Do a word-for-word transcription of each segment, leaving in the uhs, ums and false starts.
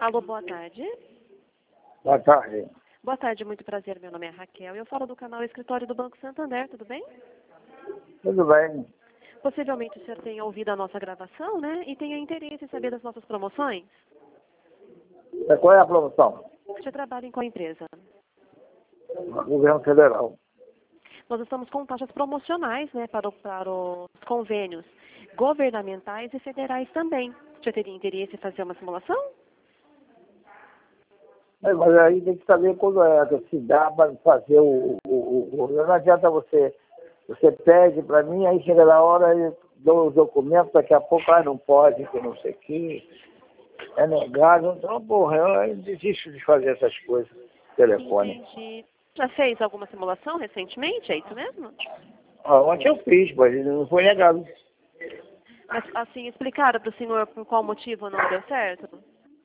Alô, boa tarde. Boa tarde. Boa tarde, muito prazer. Meu nome é Raquel e eu falo do canal Escritório do Banco Santander, tudo bem? Tudo bem. Possivelmente o senhor tenha ouvido a nossa gravação, né? E tenha interesse em saber das nossas promoções. Qual é a promoção? Você trabalha em qual empresa? Governo Federal. Nós estamos com taxas promocionais, né, para, o, para os convênios governamentais e federais também. Você teria interesse em fazer uma simulação? É, mas aí tem que saber quando é, se dá para fazer o, o, o... Não adianta você... Você pede para mim, aí chega na hora e dou os documentos, daqui a pouco, ah, não pode, que não sei o que, é negado. Então, porra, eu desisto de fazer essas coisas, telefone. Entendi. Já fez alguma simulação recentemente? É isso mesmo? Ah, ontem eu fiz, mas não foi negado. Mas, assim, explicaram para o senhor por qual motivo não deu certo?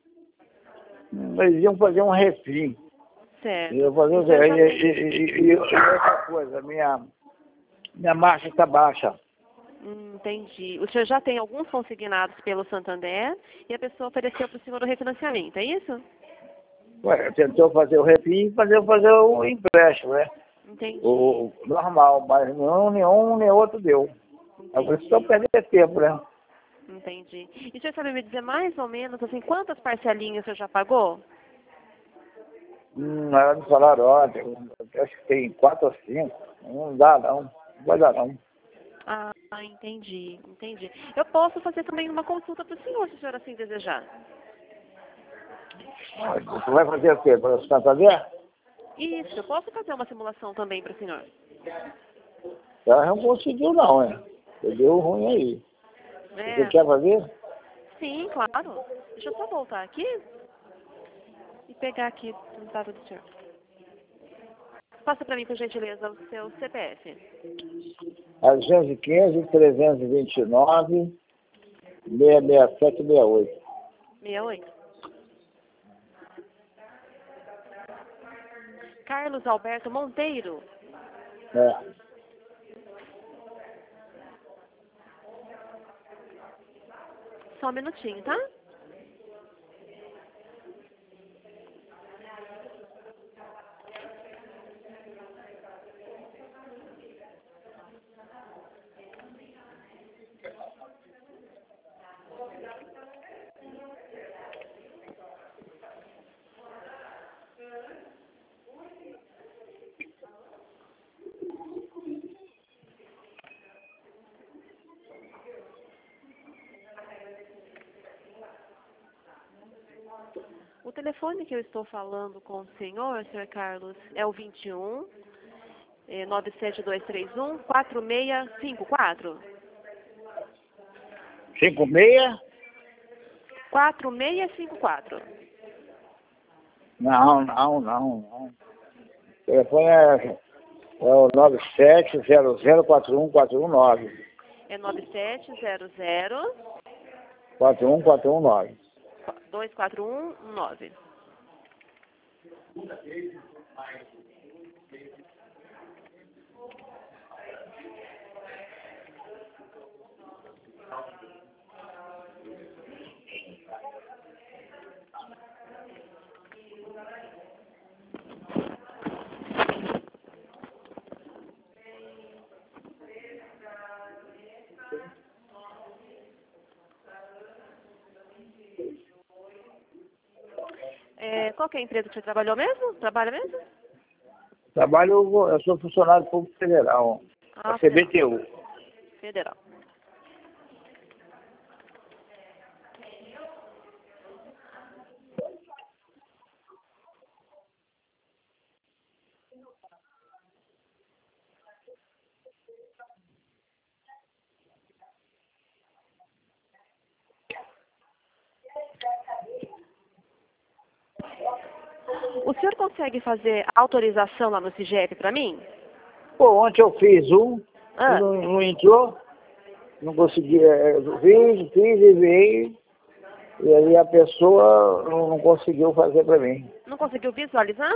Eles iam fazer um refim. Certo. Iam fazer um O senhor já refim. tem... E, e, e, e outra coisa, minha, minha marcha está baixa. Hum, entendi. O senhor já tem alguns consignados pelo Santander e a pessoa ofereceu para o senhor o refinanciamento, é isso? Ué, tentou fazer o refim e fazer, fazer o empréstimo, né? Entendi. O, o normal, mas não, nenhum nem outro deu. É por isso que eu perdi tempo, né? Entendi. E o senhor sabe me dizer mais ou menos, assim, quantas parcelinhas o senhor já pagou? Hum, ela me falaram ontem, eu acho que tem quatro ou cinco. Não dá não, não vai dar não. Ah, entendi, entendi. Eu posso fazer também uma consulta para o senhor, se o senhor assim desejar. Você vai fazer o quê? Para o Santander? Isso, eu posso fazer uma simulação também para o senhor. Ela não conseguiu não, né? Deu ruim aí. É, Você quer fazer? sim, claro. Deixa eu só voltar aqui e pegar aqui o dado do senhor. Passa para mim, por gentileza, o seu C P F. A duzentos e quinze, trezentos e vinte e nove, seiscentos e sessenta e sete, sessenta e oito. sessenta e oito. Carlos Alberto Monteiro. É. Só um minutinho, tá? O telefone que eu estou falando com o senhor, senhor Carlos, é o vinte e um, é, nove sete dois três um, quatro seis cinco quatro. cinco seis? quatro seis cinco quatro. Não, não, não, não. O telefone é, é o nove sete zero zero quatro um quatro um nove. É nove sete zero zero quatro um quatro um nove. dois quatro um nove. É, qual que é a empresa que você trabalhou mesmo? Trabalha mesmo? Trabalho, eu sou funcionário público federal, Ah, a federal. C B T U. Federal. O senhor consegue fazer autorização lá no CIGEP para mim? Pô, ontem eu fiz um, Ah, não, não entrou, não consegui, é, fiz, fiz e veio, e aí a pessoa não, não conseguiu fazer para mim. não conseguiu visualizar?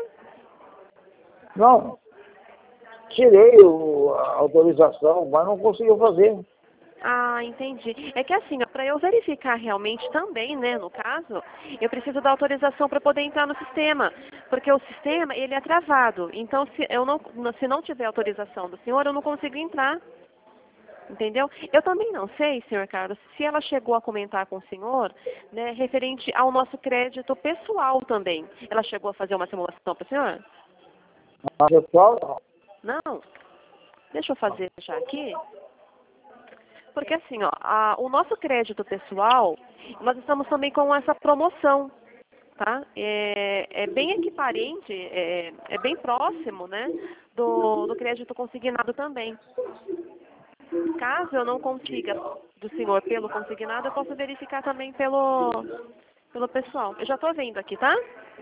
Não, tirei o, a autorização, mas não conseguiu fazer. Ah, entendi. É que assim, para eu verificar realmente também, né, no caso, eu preciso da autorização para poder entrar no sistema, porque o sistema, ele é travado. Então, se eu não, se não tiver autorização do senhor, eu não consigo entrar. Entendeu? Eu também não sei, senhor Carlos, se ela chegou a comentar com o senhor, né, referente ao nosso crédito pessoal também. Ela chegou a fazer uma simulação para o senhor? Ah, pessoal, Não? Deixa eu fazer já aqui. Porque assim, ó, a- o nosso crédito pessoal, nós estamos também com essa promoção, tá? É, é bem equiparente, é, é bem próximo, né, do, do crédito consignado também. Caso eu não consiga do senhor pelo consignado, eu posso verificar também pelo, pelo pessoal. Eu já estou vendo aqui, tá?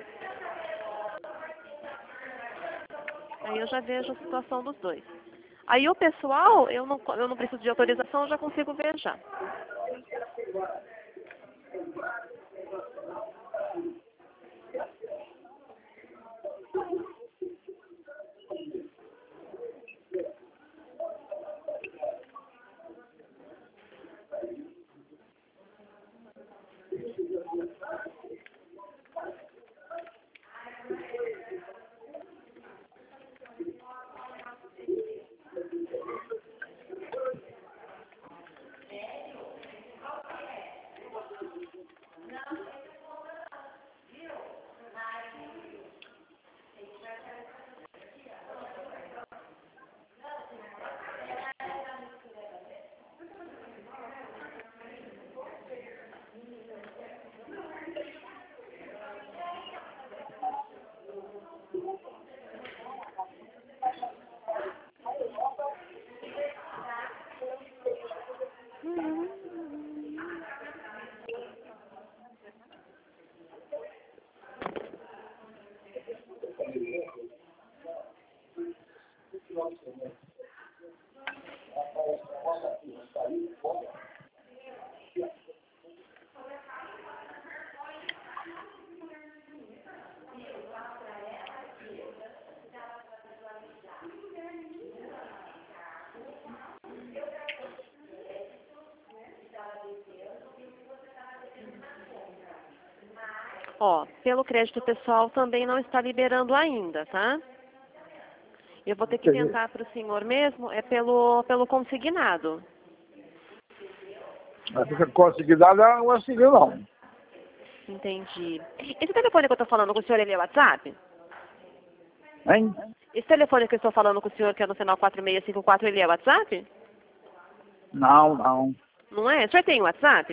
Aí eu já vejo a situação dos dois. Aí o pessoal, eu não, eu não preciso de autorização, eu já consigo ver já. Ó, pelo crédito pessoal também não está liberando ainda, tá? Eu vou ter que tentar para o senhor mesmo, é pelo, pelo consignado. essa consignada não conseguiu, não. Entendi. Esse telefone que eu estou falando com o senhor, ele é WhatsApp? Hein? Esse telefone que eu estou falando com o senhor, que é no final quatro seis cinco quatro, ele é WhatsApp? Não, não. Não é? O senhor tem WhatsApp?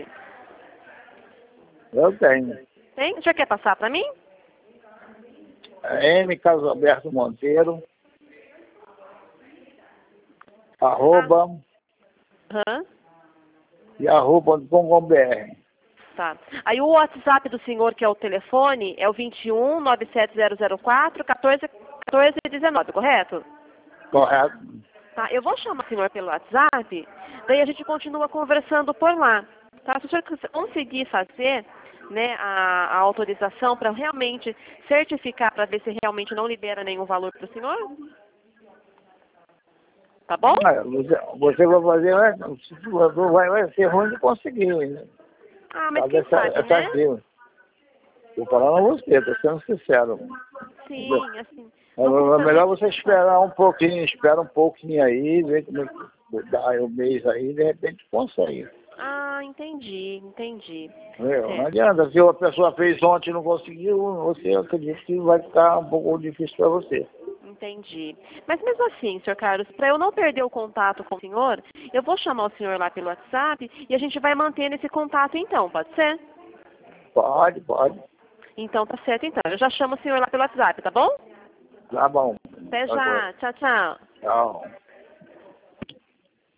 Eu tenho. Tem? O senhor quer passar para mim? É M. Carlos Alberto Monteiro, arroba, Hã? yahoo ponto com ponto br. Tá. Aí o WhatsApp do senhor, que é o telefone, é o vinte e um, nove sete zero zero quatro, quatorze, quatorze dezenove, correto? Correto? Tá, eu vou chamar o senhor pelo WhatsApp, daí a gente continua conversando por lá. Tá? Se o senhor conseguir fazer, né, a, a autorização para realmente certificar, para ver se realmente não libera nenhum valor para o senhor, tá bom? É, Você, você vai fazer, vai, vai, vai ser ruim de conseguir, né? Ah, mas Fazer quem essa, sabe, essa né? aqui. Estou falando a você, estou sendo sincero. Sim, assim. É não custa melhor nada você tentar. esperar um pouquinho, espera um pouquinho aí, ver como é que dá o mês aí, de repente consegue. Ah, entendi, entendi. Entendeu? Não É, adianta, se a pessoa fez ontem e não conseguiu, você acredita que vai ficar um pouco difícil para você. entendi. Mas mesmo assim, senhor Carlos, para eu não perder o contato com o senhor, eu vou chamar o senhor lá pelo WhatsApp e a gente vai mantendo esse contato então, pode ser? Pode, pode. Então tá certo então. Eu já chamo o senhor lá pelo WhatsApp, tá bom? Tá bom. Até Tá bom. já. Tchau, tchau. Tchau.